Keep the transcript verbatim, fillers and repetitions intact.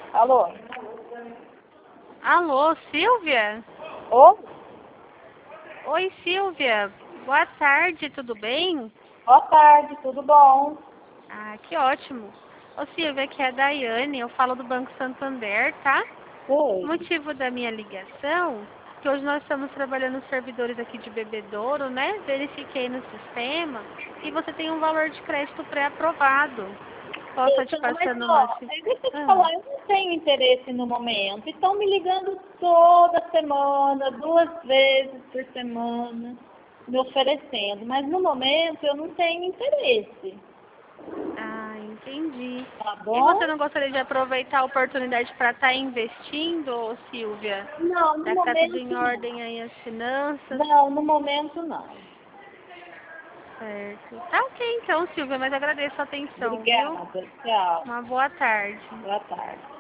Alô? Alô, Silvia? Ô? Oi, Silvia. Boa tarde, tudo bem? Boa tarde, tudo bom? Ah, que ótimo. Ô, Silvia, aqui é a Daiane, eu falo do Banco Santander, tá? O Oi. motivo da minha ligação é que hoje nós estamos trabalhando nos servidores aqui de Bebedouro, né? Verifiquei no sistema e você tem um valor de crédito pré-aprovado. Posso estar te Então, mas passando uma... ó, fi- eu deixa eu te Ah. falar, eu não tenho interesse no momento. Estão me ligando toda semana, duas vezes por semana, me oferecendo. Mas no momento eu não tenho interesse. Ah, entendi. Tá E você bom? não gostaria de aproveitar a oportunidade para estar investindo, ô, Silvia? Não, no Já que tá tudo em momento ordem não. aí as finanças. Não, no momento não. Certo. Tá ok então, Silvia, mas agradeço a atenção, viu? Obrigada. Tchau. Uma boa tarde. Boa tarde.